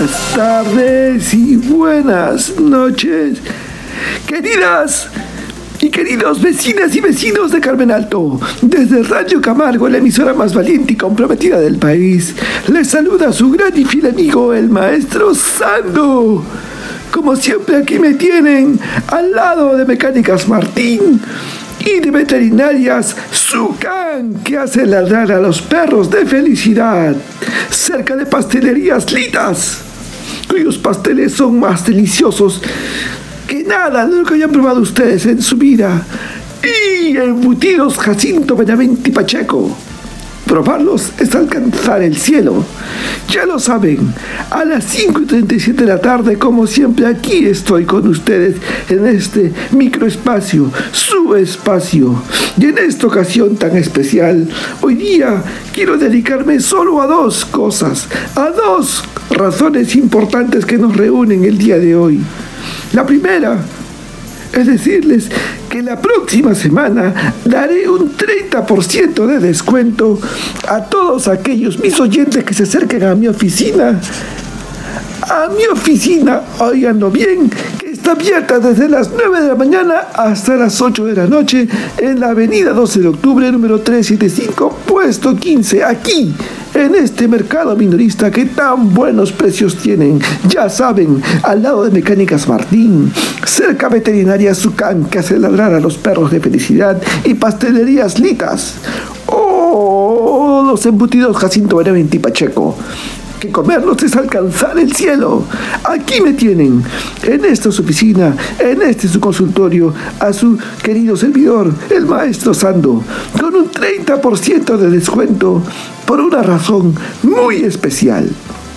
buenas tardes y buenas noches, queridas y queridos vecinas y vecinos de Carmen Alto. Desde Radio Camargo, la emisora más valiente y comprometida del país, les saluda su gran y fiel amigo, el maestro Sando. Como siempre, aquí me tienen al lado de Mecánicas Martín y de Veterinarias Zucán, que hace ladrar a los perros de felicidad, cerca de Pastelerías Litas, cuyos pasteles son más deliciosos que nada de lo que hayan probado ustedes en su vida, y Embutidos Jacinto Benavente Pacheco. Probarlos es alcanzar el cielo. Ya lo saben, a las 5:37 de la tarde, como siempre, aquí estoy con ustedes en este microespacio, su espacio. Y en esta ocasión tan especial, hoy día quiero dedicarme solo a dos cosas, a dos razones importantes que nos reúnen el día de hoy. La primera es decirles que la próxima semana daré un 30% de descuento a todos aquellos mis oyentes que se acerquen a mi oficina. A mi oficina, óiganlo bien, que está abierta desde las 9 de la mañana hasta las 8 de la noche en la avenida 12 de octubre, número 375, puesto 15, aquí, en este mercado minorista que tan buenos precios tienen. Ya saben, al lado de Mecánicas Martín, cerca Veterinarias Zucán, que hace ladrar a los perros de felicidad, y Pastelerías Litas, o los Embutidos Jacinto Benavente Pacheco. Que comerlos es alcanzar el cielo. Aquí me tienen, en esta su oficina, en este su consultorio, a su querido servidor, el maestro Sando, con un 30% de descuento por una razón muy especial.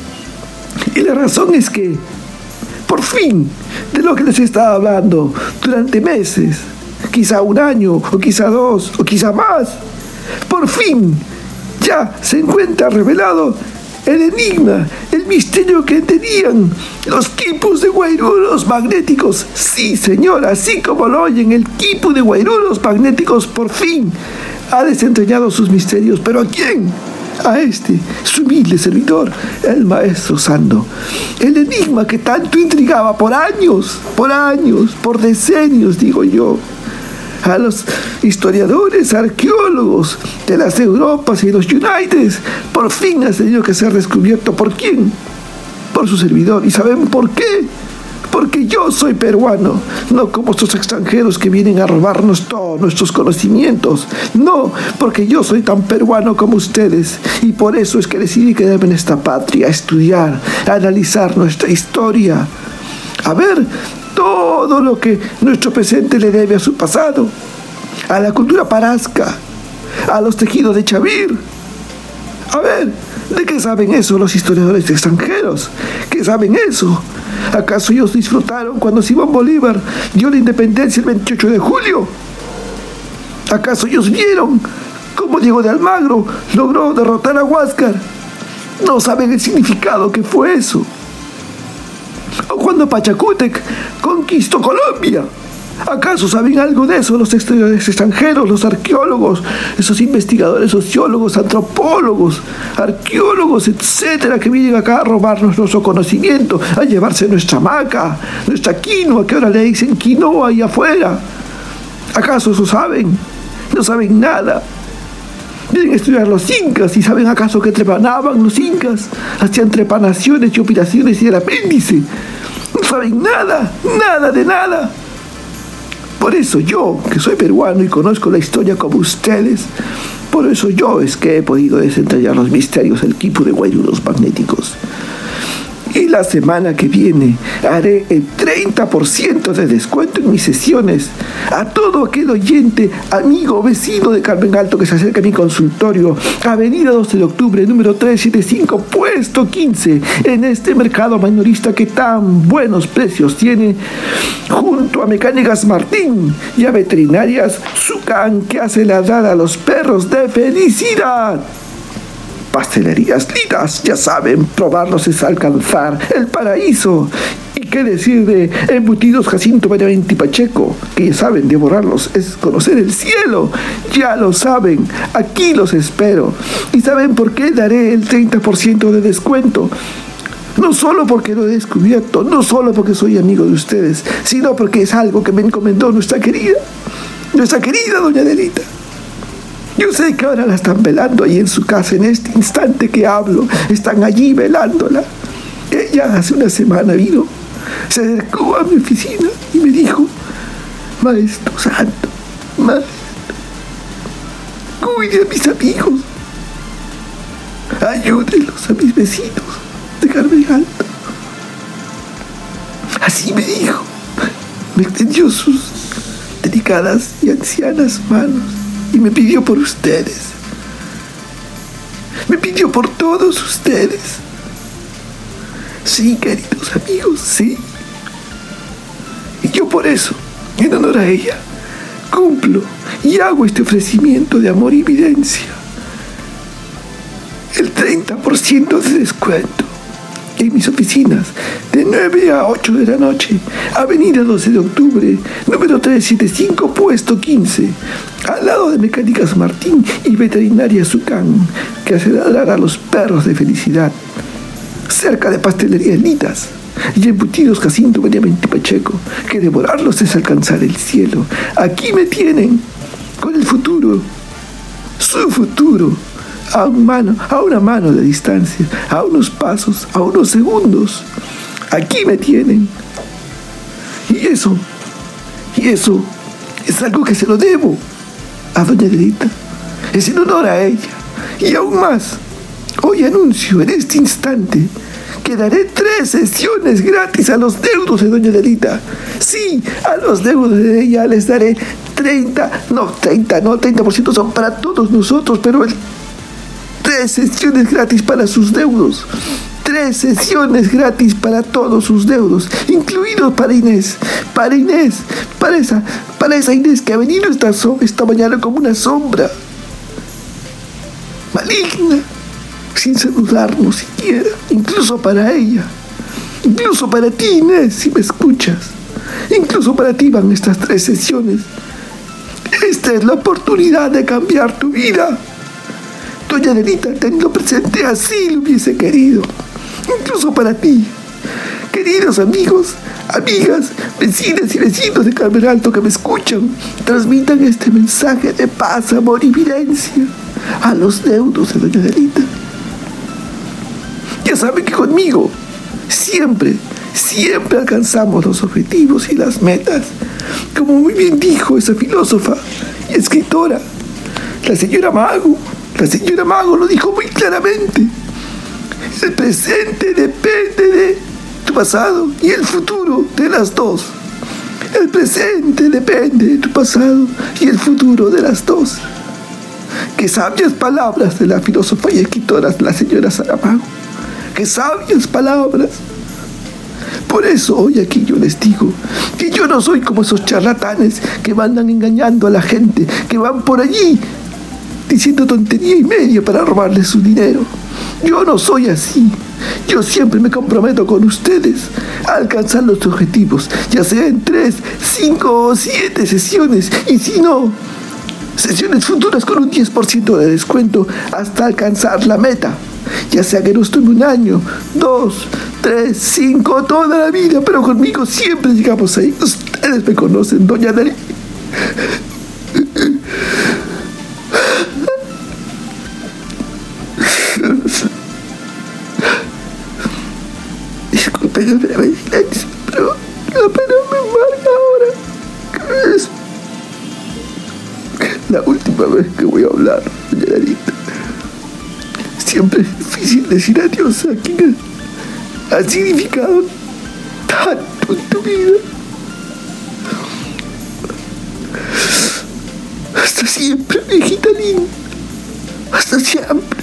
Y la razón es que, por fin, de lo que les estaba hablando durante meses, quizá un año, o quizá dos, o quizá más, por fin ya se encuentra revelado el enigma, el misterio que tenían los quipus de guairulos magnéticos. Sí, señor, así como lo oyen, el quipu de guairulos magnéticos por fin ha desentrañado sus misterios. ¿Pero a quién? A este, su humilde servidor, el maestro Sando. El enigma que tanto intrigaba por años, por decenios, digo yo, a los historiadores, arqueólogos de las Europas y los Uniteds. Por fin ha tenido que ser descubierto. ¿Por quién? Por su servidor. ¿Y saben por qué? Porque yo soy peruano, no como estos extranjeros que vienen a robarnos todos nuestros conocimientos. No, porque yo soy tan peruano como ustedes, y por eso es que decidí quedarme en esta patria, a estudiar, a analizar nuestra historia, a ver todo lo que nuestro presente le debe a su pasado, a la cultura parasca, a los tejidos de Chavir. A ver, ¿de qué saben eso los historiadores extranjeros? ¿Qué saben eso? ¿Acaso ellos disfrutaron cuando Simón Bolívar dio la independencia el 28 de julio? ¿Acaso ellos vieron cómo Diego de Almagro logró derrotar a Huáscar? No saben el significado que fue eso. ¿O cuando Pachacútec conquistó Colombia? ¿Acaso saben algo de eso los extranjeros, los arqueólogos, esos investigadores, sociólogos, antropólogos, arqueólogos, etcétera, que vienen acá a robarnos nuestro conocimiento, a llevarse nuestra maca, nuestra quinoa, que ahora le dicen quinoa ahí afuera? ¿Acaso eso saben? No saben nada. Vienen a estudiar los incas, y ¿saben acaso que trepanaban los incas? Hacían trepanaciones y operaciones y el apéndice. No saben nada, nada de nada. Por eso yo, que soy peruano y conozco la historia como ustedes, por eso yo es que he podido desentrañar los misterios del quipu de guairulos magnéticos. Y la semana que viene haré el 30% de descuento en mis sesiones a todo aquel oyente, amigo, vecino de Carmen Alto que se acerca a mi consultorio, avenida 12 de octubre, número 375, puesto 15, en este mercado minorista que tan buenos precios tiene, junto a Mecánicas Martín y a Veterinarias Zucán, que hace ladrar a los perros de felicidad. Pastelerías Litas, ya saben, probarlos es alcanzar el paraíso. ¿Y qué decir de Embutidos Jacinto Benavente Pacheco? Que ya saben, devorarlos es conocer el cielo. Ya lo saben, aquí los espero. ¿Y saben por qué daré el 30% de descuento? No solo porque lo he descubierto, no solo porque soy amigo de ustedes, sino porque es algo que me encomendó nuestra querida doña Adelita. Yo sé que ahora la están velando ahí en su casa, en este instante que hablo, están allí velándola. Ella hace una semana vino, se acercó a mi oficina y me dijo: Maestro Santo, maestro, cuide a mis amigos, ayúdenlos a mis vecinos de Carmen Alto. Así me dijo. Me extendió sus delicadas y ancianas manos y me pidió por ustedes. Me pidió por todos ustedes. Sí, queridos amigos, sí. Y yo por eso, en honor a ella, cumplo y hago este ofrecimiento de amor y evidencia. El 30% de descuento en mis oficinas de 9 a 8 de la noche, Avenida 12 de Octubre, número 375, puesto 15, al lado de Mecánicas Martín y Veterinaria Sucán, que hace ladrar a los perros de felicidad, cerca de Pastelería Elitas y Embutidos Jacinto Benavente Pacheco, que devorarlos es alcanzar el cielo. Aquí me tienen, con el futuro, su futuro, a una mano de distancia, a unos pasos, a unos segundos. Aquí me tienen. Y eso es algo que se lo debo a doña Adelita. Es en honor a ella. Y aún más, hoy anuncio en este instante que daré 3 sesiones gratis a los deudos de doña Adelita. Sí, a los deudos de ella les daré 30% son para todos nosotros, pero 3 sesiones gratis para sus deudos. 3 sesiones gratis para todos sus deudos, incluidos para Inés. Para esa Inés que ha venido esta mañana como una sombra maligna, sin saludarnos siquiera. Incluso para ella. Incluso para ti, Inés, si me escuchas. Incluso para ti van estas 3 sesiones. Esta es la oportunidad de cambiar tu vida. Doña Adelita, teniendo presente, así lo hubiese querido. Incluso para ti. Queridos amigos, amigas, vecinas y vecinos de Carmen Alto que me escuchan, transmitan este mensaje de paz, amor y evidencia a los deudos de doña Adelita. Ya saben que conmigo siempre alcanzamos los objetivos y las metas. Como muy bien dijo esa filósofa y escritora, la señora Mago. La señora Mago lo dijo muy claramente. El presente depende de tu pasado y el futuro de las dos. El presente depende de tu pasado y el futuro de las dos. Qué sabias palabras de la filósofa y escritora, la señora Saramago. Qué sabias palabras. Por eso hoy aquí yo les digo que yo no soy como esos charlatanes que andan engañando a la gente, que van por allí diciendo tontería y media para robarle su dinero. Yo no soy así. Yo siempre me comprometo con ustedes a alcanzar los objetivos, ya sea en 3, 5 o 7 sesiones, y si no, sesiones futuras con un 10% de descuento hasta alcanzar la meta. Ya sea que nos tome 1 año, 2, 3, 5, toda la vida, pero conmigo siempre llegamos ahí. Ustedes me conocen, doña Adelita. Disculpen, pero la pena me embarga ahora. Es la última vez que voy a hablar, doña Adelita. Siempre es difícil decir adiós a quien ha significado tanto en tu vida. Hasta siempre, viejita linda. Hasta siempre.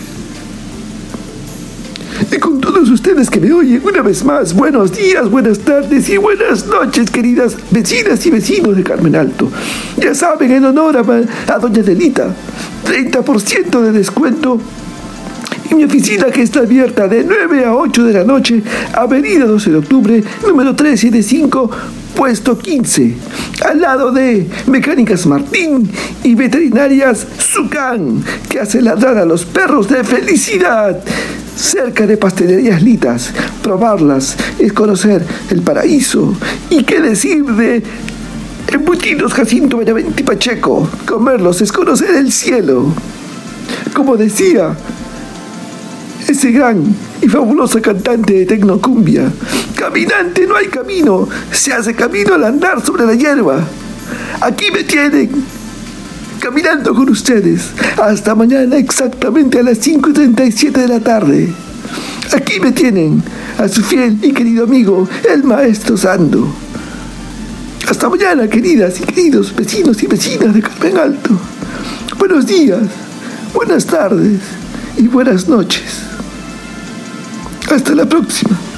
Y con todos ustedes que me oyen una vez más, buenos días, buenas tardes y buenas noches, queridas vecinas y vecinos de Carmen Alto. Ya saben, en honor a doña Adelita, 30% de descuento en mi oficina, que está abierta de 9 a 8 de la noche, Avenida 12 de Octubre, número 375, puesto 15, al lado de Mecánicas Martín y Veterinarias Sucán, que hace ladrar a los perros de felicidad. cerca de Pastelerías Litas. Probarlas es conocer el paraíso. ¿Y qué decir de embutidos Jacinto Benavente y Pacheco? Comerlos es conocer el cielo. Como decía ese gran y fabuloso cantante de tecnocumbia: caminante no hay camino, se hace camino al andar sobre la hierba. Aquí me tienen, caminando con ustedes. Hasta mañana exactamente a las 5:37 de la tarde. Aquí me tienen, a su fiel y querido amigo, el Maestro Sando. Hasta mañana, queridas y queridos vecinos y vecinas de Carmen Alto. Buenos días, buenas tardes y buenas noches. Hasta la próxima.